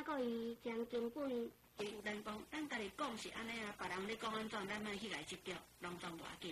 个伊将根本有人讲，咱家己讲是安尼啊，别人咧讲安怎，咱莫去来执着，拢总无要紧。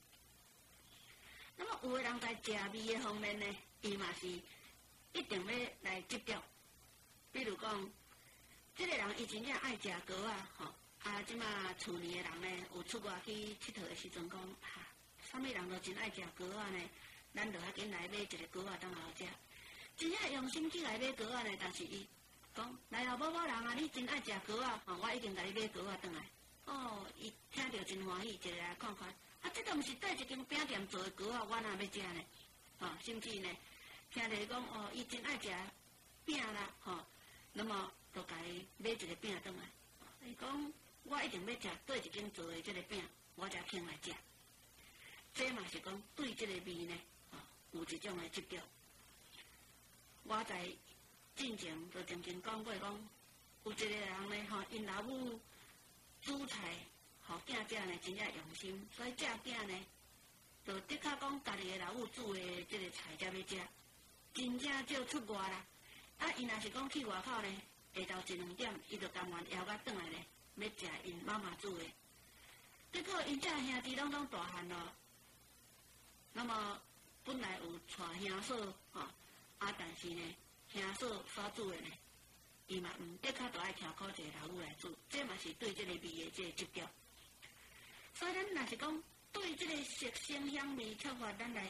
那么有个人在食味的方面呢，伊嘛是一定要来执着。比如讲，这个人伊真正爱食糕啊，吼啊，即马厝里的人呢，有出外去佚佗的时阵讲，哈，啥物人都真爱食糕啊呢，咱就较紧来买一个糕啊当好食。真正用心去来买糕啊呢，但是伊讲，来啊，某某人啊，你真爱食糕啊，吼，我已经甲你买糕啊转来。哦，伊听着真欢喜，一个来看看。啊，这都毋是缀一间饼店做的糕啊，我哪要食呢？吼、甚至呢，听着伊讲哦，伊真爱食饼啦，吼、那么就甲伊买一个饼转来。伊讲我一定要食缀一间做的这个饼，我才肯来食。这嘛是讲对这个味呢，有一种的执着。我在进前就曾经讲过，讲有一个人呢，吼，因老母煮菜。互囝食呢真正用心，所以这囝呢，就的确讲家己的老母煮的这个菜才要食，真正少出外啦。啊，伊若是讲去外口呢，下昼1、2点，伊就甘愿邀我转来呢，要食因妈妈煮的。结果因这兄弟拢大汉咯，那么本来有带兄嫂吼，啊，但是呢，兄嫂所煮的呢，伊嘛的确都爱挑苦一个老母来煮，这嘛是对这个味的这个执着。所以咱若是讲对这个色声香味触法，咱来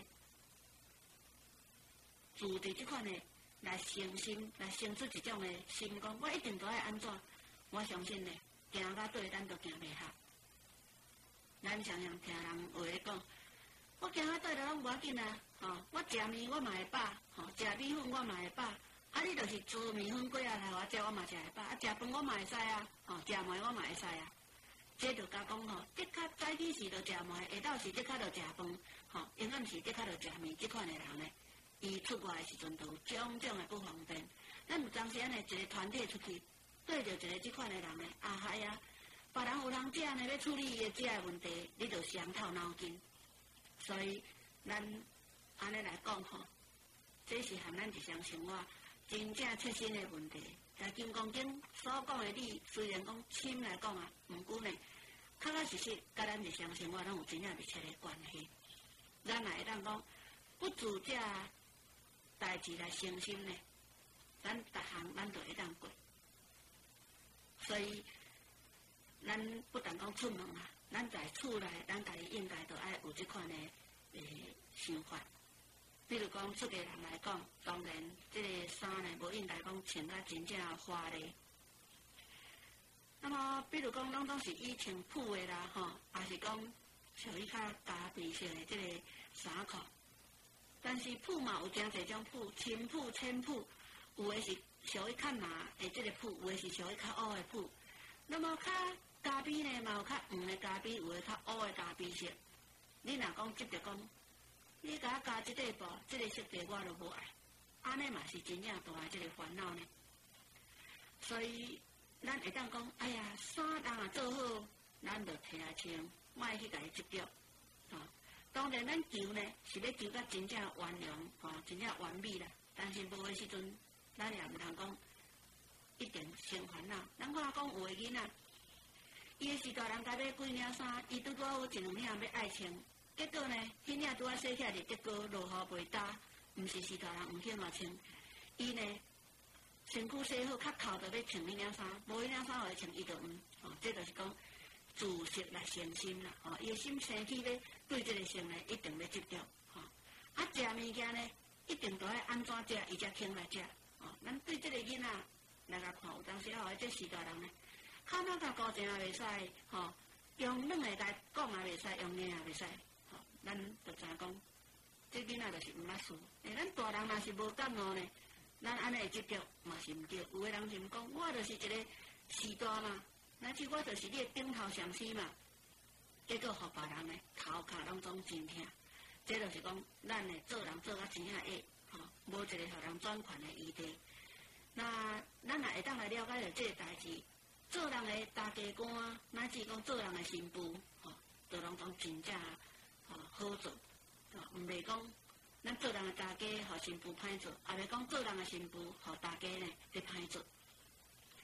自伫这款的来诚心，来生出一种的心讲，我一定都要安怎？我相信呢，行到对，咱都行袂合。咱常常听人话咧讲，我行到对了拢无要紧啊，吼，我食面我嘛会饱，吼，食米粉我嘛会饱，啊，你就是煮面粉粿啊来互我食，我嘛会饱，啊，食饭我嘛会使啊，吼，食糜我嘛会使啊。这就甲讲吼，的确早起时就食糜，下昼时的确就食饭，吼，永远是的确就食面。这款的人呢，伊出外的时阵都有种种的不方便。咱有当时安尼一个团体出去，对着一个这款的人呢，啊嗨啊，别人有人食呢，要处理伊的这个问题，你就伤透脑筋。所以咱安尼来讲吼，这是和咱日常生活真正切身的问题。在金刚经所讲的理，虽然讲深来讲啊，毋过呢，确确实实甲咱日常生活拢有真正密切的关系。咱来当讲不自这代志来诚心呢，咱逐项咱都会当过。所以咱不但讲出门啊，咱在厝内，咱家己应该都爱有这款的想法。比如讲，出家人来讲，当然，这个衫呢，无应该讲穿甲真正华丽。那么，比如讲，咱拢是以穿朴的啦，吼，也是讲属于较加倍性的这个衫裤。但是朴嘛有真侪种朴，轻朴、浅朴，有的是属于较麻的这个朴，有的是属于较乌的朴。那么较加倍呢，嘛有较黄的加倍，有的较乌的加倍色。你若讲执着讲，你甲我加即块布，即个色地我都无爱，安尼嘛是真正大的即个烦恼呢。所以咱会当讲，哎呀，衫人也做好，咱就摕来穿，莫去甲伊执着。当然咱求呢是要求甲真正完良，真正完美啦。但是无的时阵，咱也毋通讲一定生烦恼。咱看讲有的囡仔，伊的是大人家买几领衫，伊拄拄好1、2领要爱穿。结果呢，迄领拄仔洗起来就结果落雨袂干，毋是大人毋肯啊穿。伊呢，身躯洗好，较扣着要穿迄领衫，无迄领衫互伊穿，伊就毋，这就是讲自色来诚心啦，伊的心生起要对这个性呢，一定要执着，啊，食物件呢，一定都要安怎食，伊才肯来食，咱对这个囡仔来甲看，有当时互伊这大人呢，口哪甲高正也袂使，用软的来讲也袂使，用硬也袂使。咱就知影讲，这囡仔就是毋捌事。咱大人若是无感冒呢，咱安尼会执着嘛是毋对。有个人就讲，我就是一个士大嘛，乃至我就是你的顶头上司嘛。结果互别人呢头壳拢总真痛。这就是讲，咱的做人做甲真正会，无一个互人转款的余地。那咱也会当来了解着这个代志，做人的大家官，乃至讲做人的新妇，都拢总真正。好做，毋袂讲咱做人的大家互新妇歹做，也袂讲做人的新妇互大家呢伫歹做。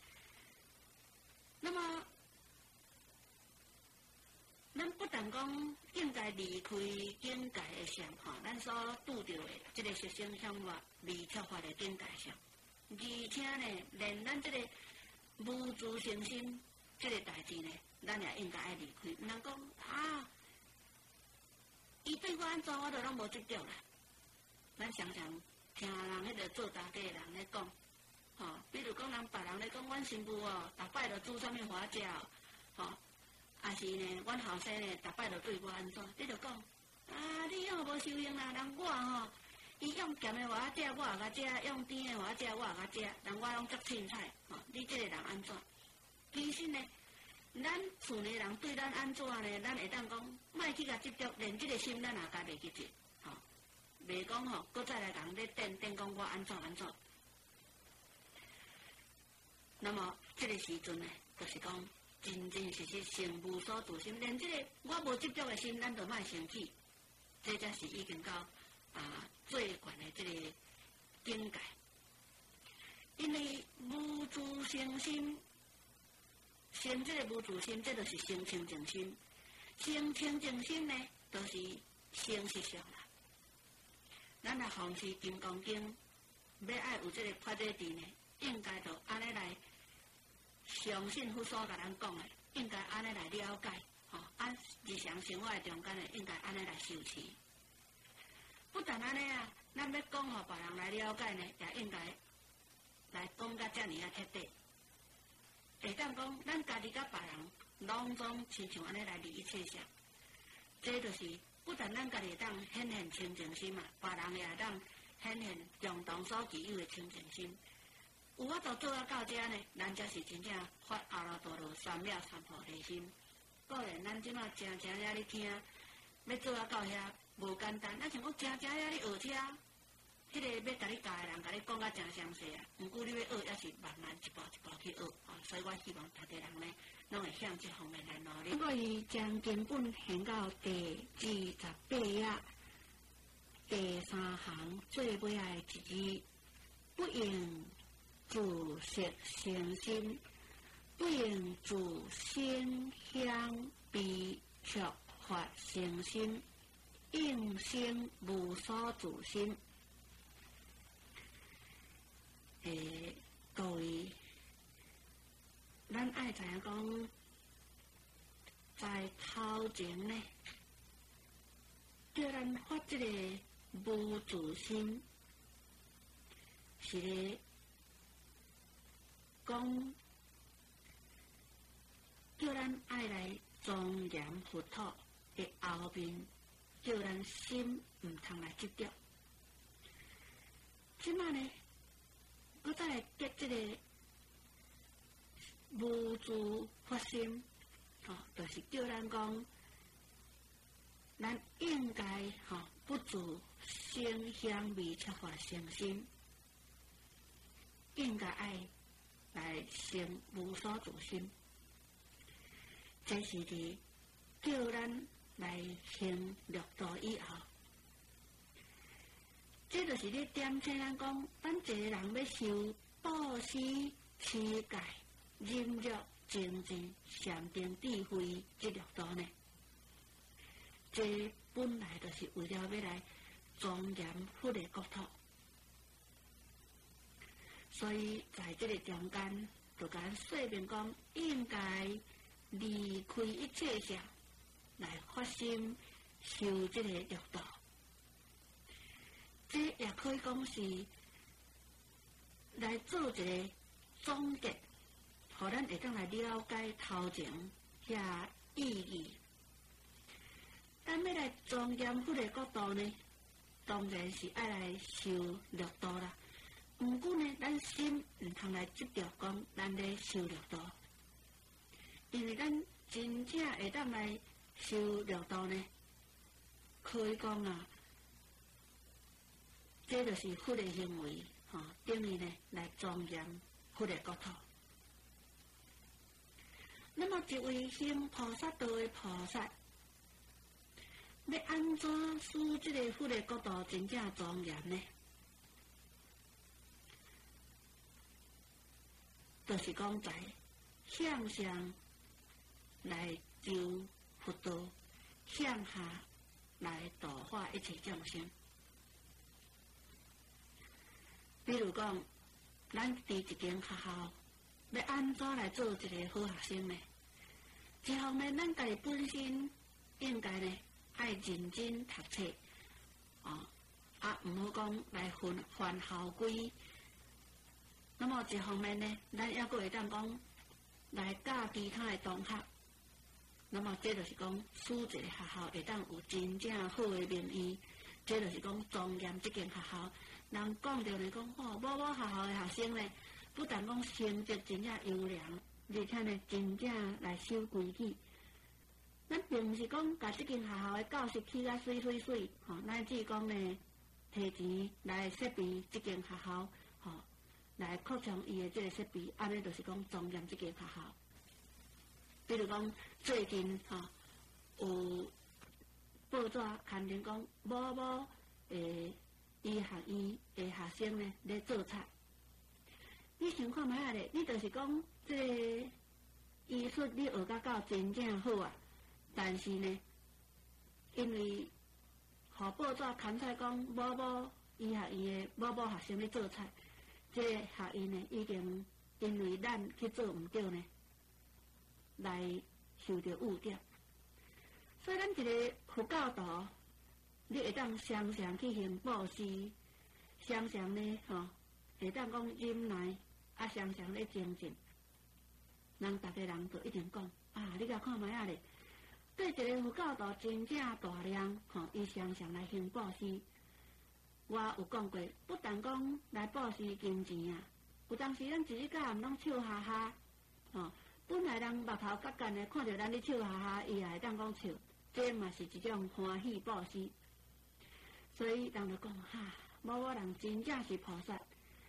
讲应该离开境界的上吼，咱所拄着的即个实生向我未缺乏的境界上，而且呢，连咱即个无自信心即个代志呢，咱也应该爱离开。毋通讲啊，伊对我安怎，我都拢无执着啦。咱常常听人迄个做大家的人咧讲，吼，比如讲人别人咧讲，阮媳妇哦，逐摆都煮啥物花食哦，吼。也是呢，阮后生呢，逐摆就对我安怎？你就讲，啊，你用无受用啦，人我吼，伊用咸的话食，我也甲食；用甜的话食，我也甲食。人我拢足凊彩，吼，你这个人安怎？其实呢，咱厝内人对咱安怎呢？咱会当讲，莫去甲执着，连这个心咱也家袂去执，吼，袂讲吼，搁再来人咧电讲我安怎安怎。那么这个时阵呢，就是讲。真真实实成无所住心，连这个我无执着的心，咱都莫生气，这才是已经到最悬的这个境界。因为无自性心，生这个无自心，这就是生清净心。生清净心呢，就是生实相啦。咱若奉持《金刚经》，要爱有这个发这智呢，应该就安尼来。相信佛所甲咱讲的，应该安尼来了解，吼，按日常生活的中间呢，应该安尼来修持。不但安尼啊，咱要讲互别人来了解呢，也应该来讲甲遮尔啊彻底。会当讲，咱家己甲别人拢总亲像安尼来利益切相，这就是不但咱家己会当显现清净心嘛，别人也会当显现共同所具有的清净心。有法度做到遮呢，咱才是真正发阿耨多罗三藐三菩提心。果然，咱即马真呀咧听，要做到遐无简单。咱像讲真呀咧学车，迄个要甲你教的人甲你讲甲真详细啊。毋过你要学，也是慢慢一步一步去学啊。所以我希望大家人呢，拢会向这方面来努力。我已将经本献到第28页第3行最尾的一字，不应。自色成心，不应自心香味触法成心，应生无所住心。各位，咱爱知影讲，在头前呢，叫咱发这个无自心，是咧。讲叫咱爱来庄严佛土的后面，叫咱心毋通来执着。即摆呢，我再来结这个无自发心，吼，就是叫咱讲，咱应该吼不自声香味触法成心，应该爱。来生无所住心，这是伫叫咱来行六道以后，这就是咧点醒咱讲，咱一个人要修布施、持戒、忍辱、精进、禅定、智慧这六道呢，这本来就是为了要来庄严佛的国土。所以在这个中间，就甲咱说明讲，应该离开一切相，来发心修这个六道。这也可以讲是来做一个总结，互咱会当来了解头前遐意义。咱要来庄严佛的国度呢，当然是爱来修六道啦。毋过呢，咱心毋通来执着讲咱咧修六道，因为咱真正会当来修六道呢，可以讲啊，这就是佛的行为，吼，等于呢来庄严佛的国土。那么一位行菩萨道的菩萨，要安怎使这个佛的国度真正庄严呢？就是讲在向上来求佛道， 向下来度化一切众生。比如讲，咱伫一间学校，要安怎来做一个好学生呢？一方面，咱家己本身应该呢，爱认真读册，唔好讲来犯校规。那么一方面呢，咱还佫会当讲来教其他的同学。那么这就是讲，使一个学校会当有真正好的名誉。这就是讲庄严这间学校。人讲着呢讲，某学校的学生呢，不但讲成绩真正优良，而且呢真正来守规矩。咱并毋是讲甲这间学校的教室起啊水，乃至讲呢摕钱来设备这间学校，来扩充伊的这个设备，安尼就是讲庄严这间学校。比如讲最近有报纸刊登讲某医学院的学生呢咧做菜。你想看卖啊咧？你就是讲这个医术你学到真正好啊，但是呢，因为互报纸刊出讲某医学院的某学生咧做菜，这个学院呢已经因为咱去做唔对呢，来受到误点。所以咱一个佛教徒，你会当常常去行布施，常常呢会当讲忍耐，常常咧精进。人逐个人都一定讲你甲看卖啊咧，对一个佛教徒真正大量伊常常来行布施。我有讲过，不但讲来布施金钱有当时咱一日到暗拢笑哈哈，本来人目头角干的，看到咱咧笑哈哈，伊也会当讲笑，这嘛是一种欢喜布施。所以人就讲某人真正是菩萨。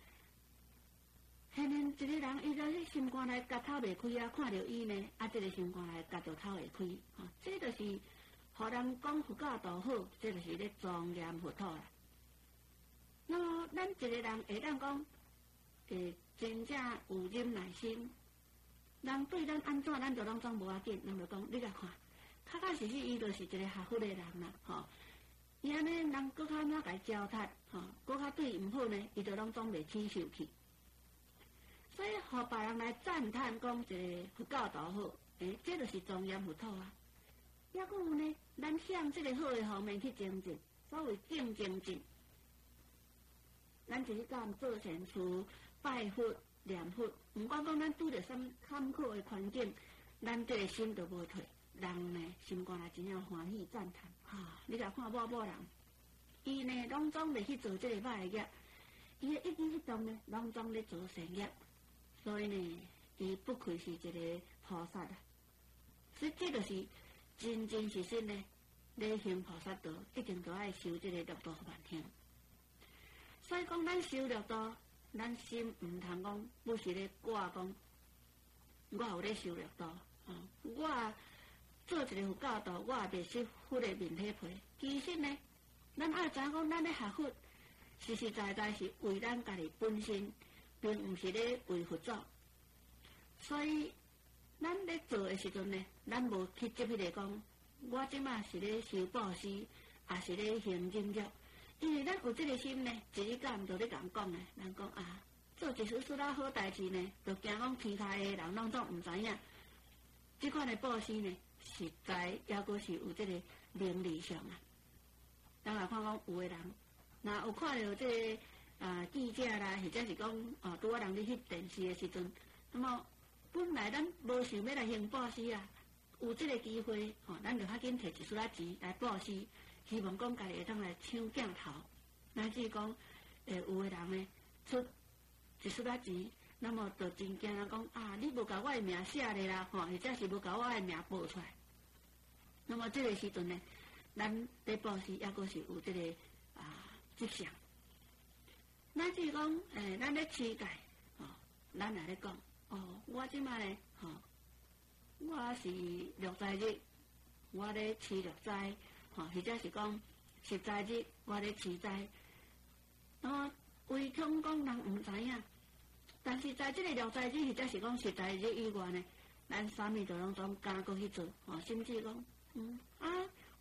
现年一个人，伊在心肝内夹头袂开看到伊呢，这个心肝内夹着头会开，这就是互人讲佛教徒好，这就是咧庄严佛土啦。那么咱一个人会当讲，真正有忍耐心，人对咱安怎，咱就拢总无要紧。人就讲，你甲看，确实伊就是一个学佛的人啦，伊安尼人搁较哪甲糟蹋，搁较对伊毋好呢，伊就拢总袂起受气。所以，互别人来赞叹讲一个佛教徒好，这就是庄严佛土啊。也佫有呢，咱向这个好的方面去精进，所谓精进。咱一日到晚做善事、拜佛、念佛，毋管讲咱拄着什么坎坷的环境，咱这个心就无退。人呢，心肝内真正欢喜赞叹，你甲看某人，伊呢拢总袂去做这个歹的业，伊的一举一动呢，拢总咧做善业，所以呢，伊不愧是一个菩萨啊。所以这就是真实心呢，咧行菩萨道，一定都爱修这个六度万行。所以讲，咱修六度，咱心毋通讲不是咧挂讲，我有咧修六度，我做一个佛教徒，我也袂识佛的面体皮。其实呢，咱爱知影讲，咱咧学佛，实实在在是为咱家己本身，并毋是咧为佛祖。所以，咱咧做的时阵呢，咱无去执迄个讲，我即马是咧修布施，也是咧行忍辱。因为咱有这个心呢，一日到晚就咧共讲呢，人讲做一事啦好代志呢，就惊讲其他的人拢总毋知影。这款的布施呢，实在也阁是有这个能力上啊。当然看讲有的人，有看到这个记者啦，或者是讲拄人咧翕电视的时阵，那么本来咱无想要来行布施啊，有这个机会，咱就较紧摕一丝仔钱来布施。希望讲家己会当来抢镜头，乃至讲，有的人呢出一丝仔钱，那么就真惊人讲你无甲我的名写咧啦，或者是无甲我的名报出来。那么这个时阵呢，咱咧布施也阁是有这个迹象。乃至讲，咱咧乞丐，咱也咧讲，我即摆呢，我是六斋日，我咧饲六斋。或者是讲十斋日，我咧持斋，为恐讲人毋知影，但是在这个六斋日或者是讲十斋日以外呢，咱啥物都拢总敢过去做，甚至讲，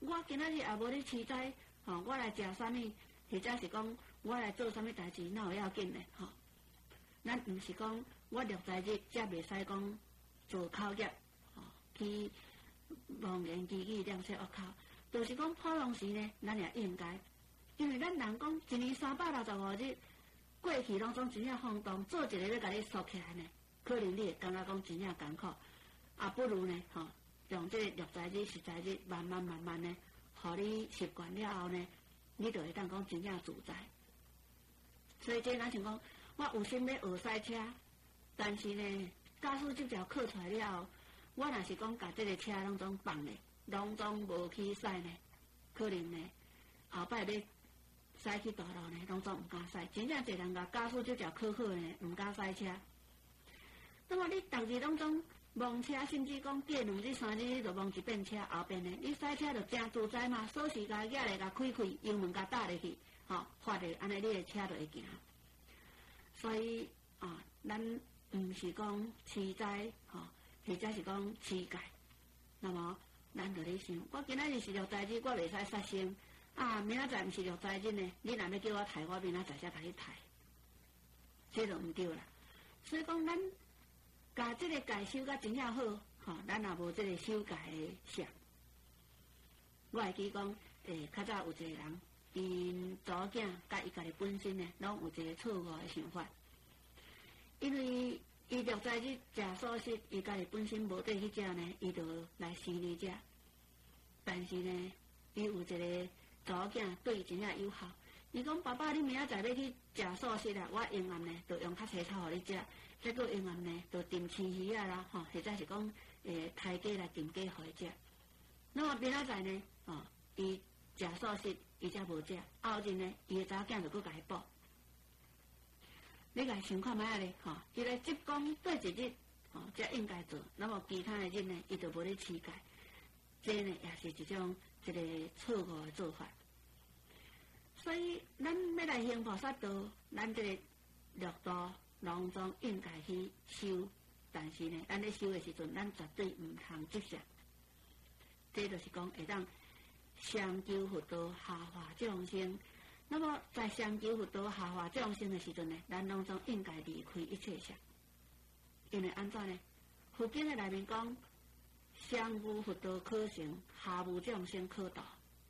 我今仔日也无咧期待，我来食啥物，或者是讲我来做啥物代志，哪有要紧咧？咱毋是讲我录在日才袂使讲做口业，去忘言记语两说恶口，就是讲普通时呢，咱也应该，因为咱人讲1年365日过去拢总真正放荡，做一个要甲你缩起来呢，可能你会感觉讲真正艰苦，不如呢，用这个录在日、实在日，慢慢呢，互你习惯了后呢，你就会当讲真正自在。所以这咱想讲。我有心要学赛车，但是呢，驾驶执照考出来了后，我若是讲把这个车拢总放咧，拢总无去驶呢，可能呢，后摆要驶去道路呢，拢总唔敢驶。真正侪人甲驾驶执照考好呢，唔敢驶车。那么你逐日拢总忘车，甚至讲过2日3日你就忘一遍车，后边呢，你驶车就真自在嘛，锁匙甲举来甲开开，油门甲打入去，发着安尼你的车就会行。所以咱毋是讲期待，或者是讲期待。那么咱就咧想，我今仔日是录在日，我袂使杀生。明仔载毋是录在日呢，你若要叫我抬，我明仔载才甲你抬，这就毋对啦。所以讲，咱甲这个界守甲真正好，咱也无这个守界的相。我会记讲，较早有一个人。因查某囝甲伊家己本身呢，拢有一个错误的想法，因为伊录在日食素食，伊家己本身无得去食呢，伊就来生理食。但是呢，伊有一个查某囝对伊真正友好，伊讲爸爸，你明仔载要去食素食啦，我永远呢，就用较青草互你食，结果永远呢，就炖青鱼啊啦，或者是讲抬鸡来炖鸡互伊食。那么明仔载呢，伊食素食。伊才无食，后日呢，伊个查某囝就佮伊补。你来想看卖咧，伊来职工对一日，才应该做，那么其他的日呢，伊就无咧期待。这呢，也是一种一个错误的做法。所以，咱要来行菩萨道，咱这个六道拢总应该去修，但是呢，咱咧修的时阵，咱绝对毋通执着。这就是讲会当。上求佛道，下化众生。那么在上求佛道、下化众生的时阵呢，咱拢总应该离开一切相。因为安怎呢？佛经的内面讲，上无佛道可成，下无众生可度。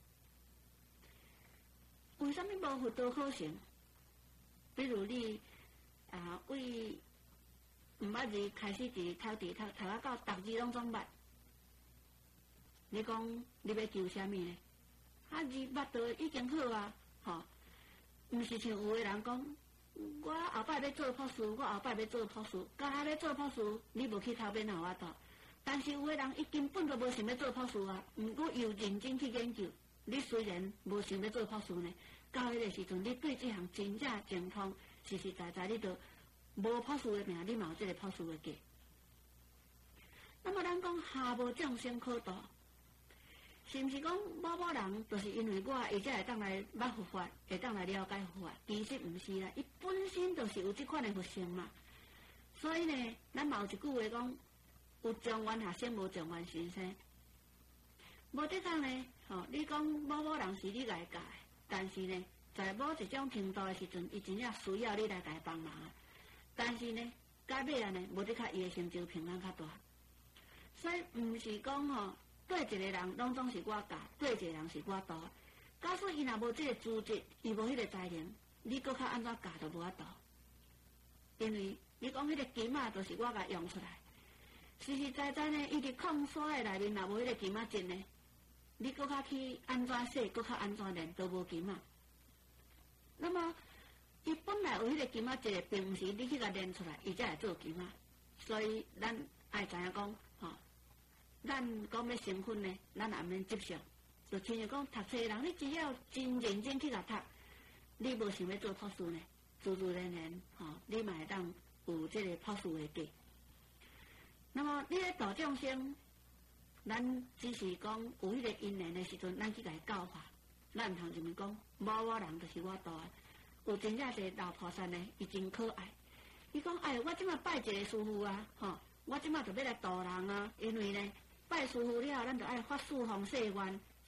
为什么无佛道可成？比如你为毋捌字开始读啊到逐字拢总捌。你讲你要求啥物呢？字捌到已经好啊，毋是像有的人讲，我后摆要做博士，我后摆要做博士，甲要做博士，你无去头边互我度。但是有的人伊根本都无想要做博士啊，毋过又认真去研究。你虽然无想要做博士呢，到迄个时阵，你对这项真正精通，实实在在你都无博士的命，你嘛有这个博士的价。那么咱讲下无众生可度。是毋是讲某人，就是因为我，伊才会当来捌佛法，会当来了解佛法？其实毋是啦，伊本身就是有这款的佛性嘛。所以呢，咱嘛有一句话讲，有众缘下生，无众缘心生。无得讲呢，你讲某人是你来教的，但是呢，在某一种程度的时阵，伊真正需要你来甲伊帮忙啊。但是呢，到尾啊呢，无得较伊的成就平安较大。所以毋是讲对一个人拢总是我教，对一个人是我导。假使伊若无这个资质，伊无迄个才能，你搁较安怎教都无法度。因为你讲迄个金仔就是我甲用出来，实实在在呢，伊伫矿山的内面若无迄个金仔进呢，你搁较去安怎洗，搁较安怎练，都无金仔。那么，伊本来有迄个金仔进，并毋是你去甲练出来，伊才会做金仔。所以咱爱知影讲，咱讲要成婚呢，咱也免接受。就亲像讲读册的人，你只要真认真去甲读，你无想要做博士呢，自自然然，你嘛会当有这个博士的价。那么你咧度众生，咱只是讲有迄个因缘的时阵，咱去甲伊教化，咱毋通认为讲某人就是我度的。有真正一个老菩萨呢，伊真可爱。伊讲，我即马拜一个师傅啊，我即马就要来度人啊，因为呢。拜师傅了，咱就爱发四方誓愿，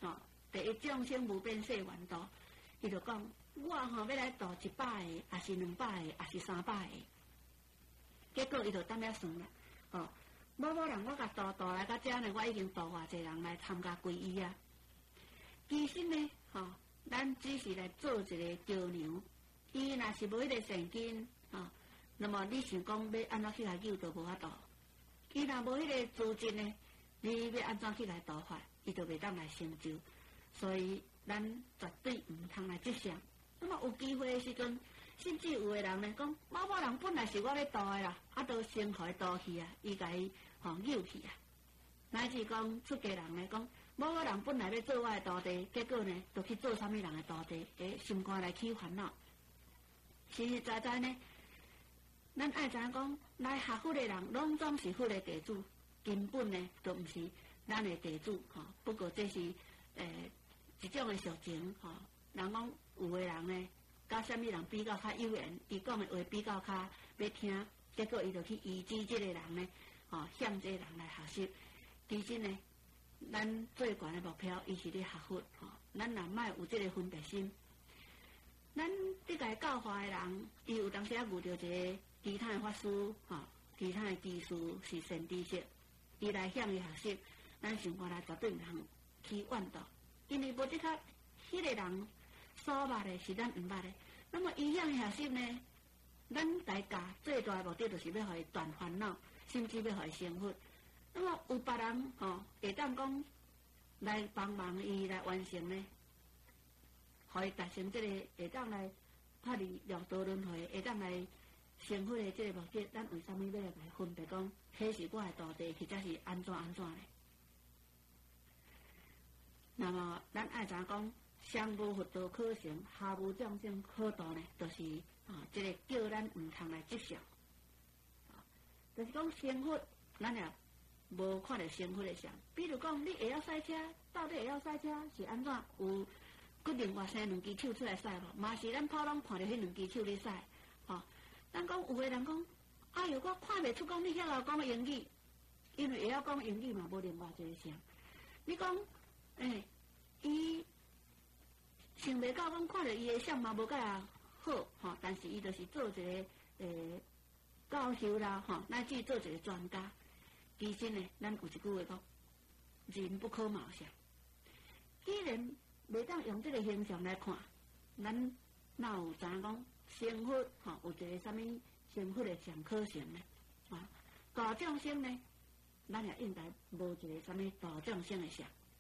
第一众生无边誓愿度，伊就讲我要来度100个，也是200个，也是300个。结果伊就当了算啦，某人我甲度来到遮呢，我已经度偌济人来参加皈依啊。其实呢，咱只是来做一个桥梁。伊若是无迄个善根，那么你想讲要安怎去来救都无法度。伊若无迄个资质呢，你要安怎去来度法，伊就袂当来成就。所以咱绝对毋通来执想。那么有机会的时阵，甚至有的人呢讲，某人本来是我要度的啦，都先互伊度去啊，伊甲伊诱去啊。乃至讲出家人呢讲，某人本来要做我的徒弟，结果呢，就去做啥物人的徒弟，心肝来起烦恼。实实在在呢，咱爱知影讲，来学佛的人，拢总是佛的弟子，根本呢，都毋是咱的弟子。不过这是一种的俗情。人讲有的人呢，甲啥物人比较较有缘，伊讲的话比较较要听，结果伊就去依止这个人呢，向这个人来学习。其实呢，咱最悬的目标，伊是咧学佛。咱若莫有这个分别心。咱这个教化的人，伊有当时啊遇到一个其他的法师，其他的技术是善知识，伊来向伊学习，咱想看来绝对毋通去怨道，因为无即刻迄个人所捌的是咱毋捌的。那么伊向伊学习呢，咱大家最大的目的就是要互伊断烦恼，甚至要互伊成佛。那么有别人会当讲来帮忙伊来完成呢？互伊达成这个会当来脱离六道轮回，会当来成佛的这个目的，咱为什么要来分别讲，迄是我的徒弟，或者是安怎呢？那么咱爱怎讲？上无佛道可成，下无众生可度呢？就是这个叫咱毋通来执想。就是讲成佛，咱也无看到成佛的相。比如讲，你会晓赛车，到底会晓赛车是安怎？有决定外生两只手出来驶无？嘛是咱普通看到迄两只手咧驶，咱讲有个人讲，哎哟，我看袂出讲你晓讲英语，因为会晓讲英语嘛，无另外一个相。你讲，伊想袂到讲看到伊的相嘛无介好，但是伊就是做一个教授啦，乃至做一个专家。其实呢，咱有一句话讲，人不可貌相。既然袂当用这个形象来看，咱哪有知影讲成佛有一个啥物成佛的上可行呢？度众生呢，咱也应该无一个啥物度众生的相。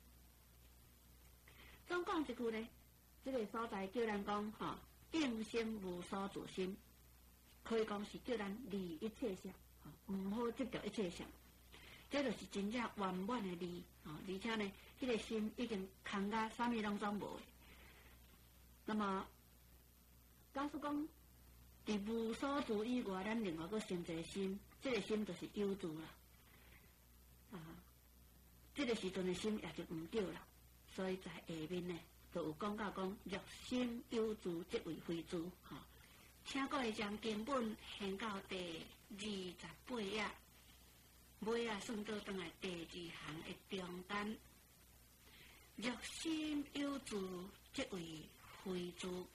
总讲一句呢，这个所在叫咱讲应心无所住心，可以讲是叫咱离一切相，毋好执着一切相。这就是真正圆满的理，而且呢，迄个心已经空到啥物拢总无。那么，假使讲伫无所住以外，咱另外阁生一个心，这个心就是有住啦。这个时阵的心也就毋对啦。所以在下面呢，就有讲到讲，若心有住，即为非住。请各位将经本献到第28页。尾啊，算到转来第2行的中间，若心有住，即为非住。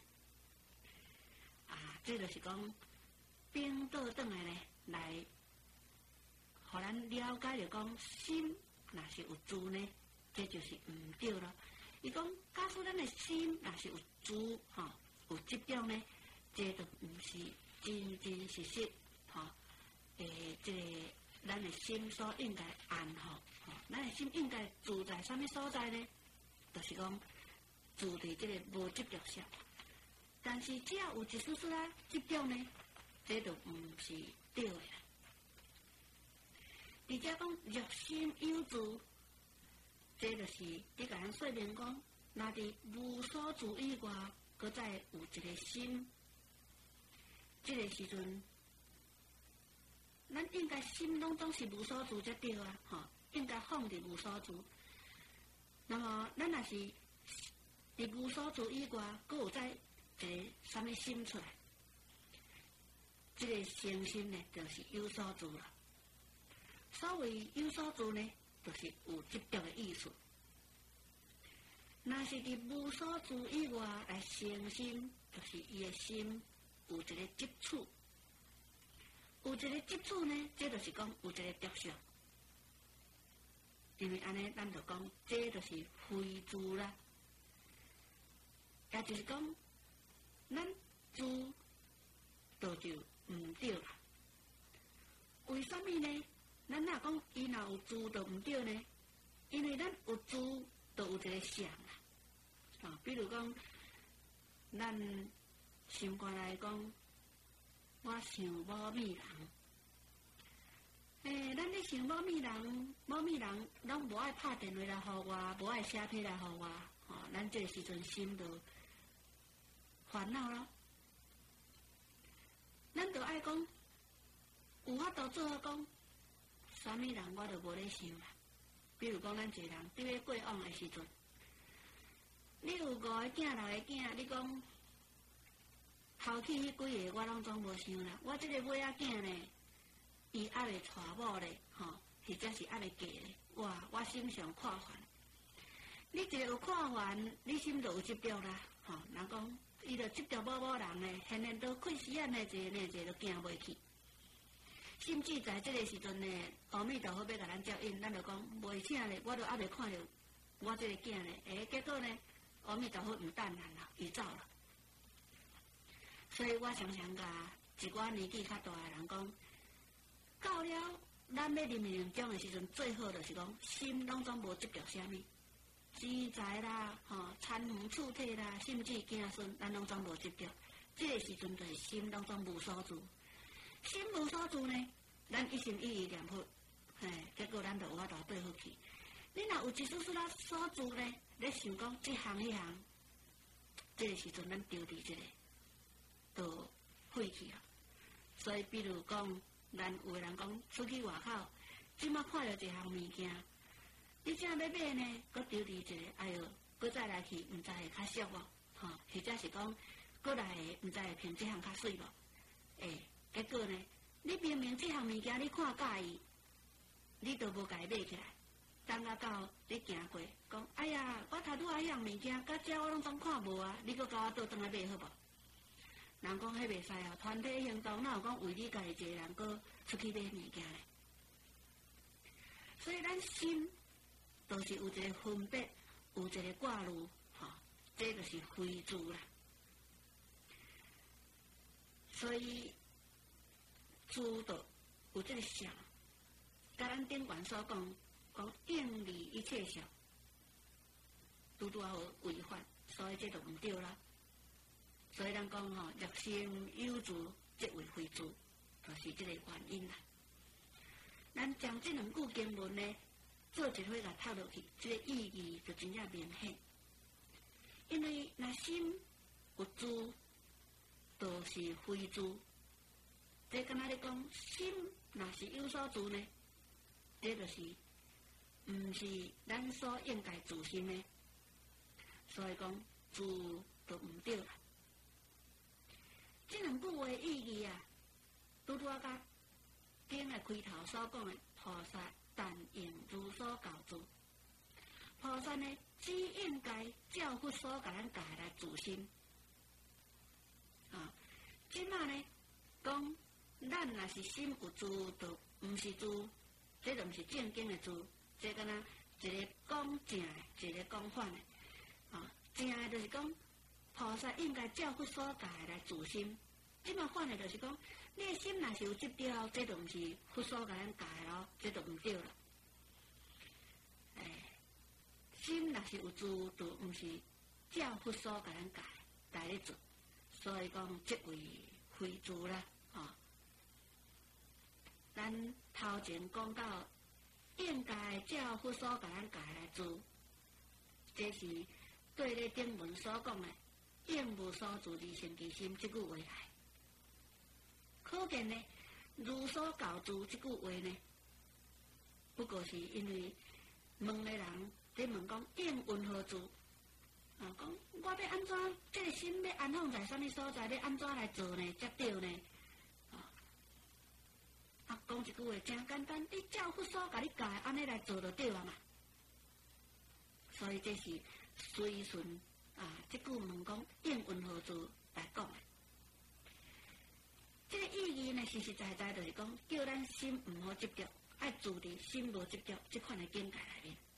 这就是讲，并倒转来呢，来，互咱了解着讲，心若是有住呢，这就是毋对咯。伊讲，假使咱的心若是有住，有执着呢，这就毋是真真实实，这个。咱的心所应该安好，咱的心应该住在什么所在呢？就是讲住在这个无执着下。但是只要有一丝丝执着呢，这就毋是对的。而且讲若心有住，这就是你甲咱说明讲，若伫无所住以外，搁再有一个心，这个时阵。咱应该心拢总是无所住才对应该放伫无所住。那么，咱若是伫无所住以外，阁有再一个啥物心出来，这个身心呢，就是有所住了。所谓有所住呢，就是有执着的意思。 若是伫无所住以外来成心，就是伊的心有一个接触，有一个接触呢，这就是讲有一个着相。因为安尼，咱就讲，这就是非住啦。也就是讲，咱住就毋对啦。为什么呢？咱若讲伊若有住就毋对呢？因为咱有住就有一个相啦。比如讲，咱心肝来讲，我想某美人。咱咧想某美人，某美人拢无爱拍电话来互我，无爱写批来互我，咱这个时阵心就烦恼咯。咱就爱讲，有法度做好讲，啥物人我就无咧想啦。比如讲，咱一个人伫咧过往的时阵，你有5个囝、6个囝，你讲头起迄几个我拢总无想啦。我这个尾仔囝呢？伊还未娶某咧，或者是还未嫁咧，哇！我心上看烦。你一个有看烦，你心就有执着啦，人讲伊就执着某人咧，现在都困死啊，那一个都行袂去。甚至在这个时阵呢，阿弥陀佛要甲咱接引，咱就讲袂请咧，我都还未看到我这个囝咧，结果呢，阿弥陀佛唔等咱啦，伊走了。所以我常常甲一寡年纪较大的人讲。到了，咱要临命终的时阵，最好就是讲心拢总无执着啥物，钱财啦，田园厝体啦，甚至子孙，咱拢总无执着。这个时阵就是心拢总无所住，心无所住呢，咱一心一意念佛，结果咱就有法度对好去。你若有一丝丝所住呢，咧想讲这项迄项，这个时阵咱丢伫这个，就废去啊。所以，比如讲。咱有个人讲出去外口，即马看到一项物件，你正要买呢，搁丢伫一个，哎哟，搁再来去，毋知会较俗无？或者是讲，搁来毋知会偏即项较水无？结果呢，你明明即项物件你看介意，你都无甲伊买起来，等到你行过，讲，哎呀，我头拄仔迄项物件，到遮我拢总看无啊，你搁甲我倒转来买好无？人讲迄袂使哦，团体行动哪有讲为你家己一个人搁出去买物件咧？所以咱心都是有一个分别，有一个挂虑，这就是非住啦。所以住就有这个相，甲咱顶悬所讲应离一切相，拄拄好违反，所以这就毋对啦。所以咱讲若心有住，即为非住，就是这个原因啦。咱将这两句经文呢，做一回甲读落去，这个意义就真正明显。因为若心有住，就是非住。这敢若咧讲，心若是有所住呢，这就是毋是咱所应该住心的。所以讲住就毋对啦。这两句话的意义啊，拄拄甲经的开头所讲的菩萨但应如所教住，菩萨呢只应该照佛所甲咱教来自心。即马呢讲，咱若是心有住，就毋是住，这就毋是正经的住，这敢若一个讲正的，一个讲反的。正的就是讲。菩萨应该照佛所教来自心，即马反的就是讲，你的心若是有执着，这就毋是佛所教咱教的咯，这就毋对了。心若是有住，就毋是照佛所教咱教来咧做，所以讲即为非住啦。咱头前讲到应该照佛所教咱教来做，这是对咧经文所讲的。应无所住而成其心，这句话来，可见呢，如所教住这句话呢，不过是因为问的人在问讲应云何住？讲我要安怎？这个心要安放在什么所在？要安怎来做呢？才对呢？讲一句话真简单，你照佛所甲你教，安尼来做就对啊嘛。 所以这是随顺即句问讲应运何处来讲的。这个意义呢，实实在在就是讲，叫咱心毋好执着，爱住伫心无执着这款的境界内面。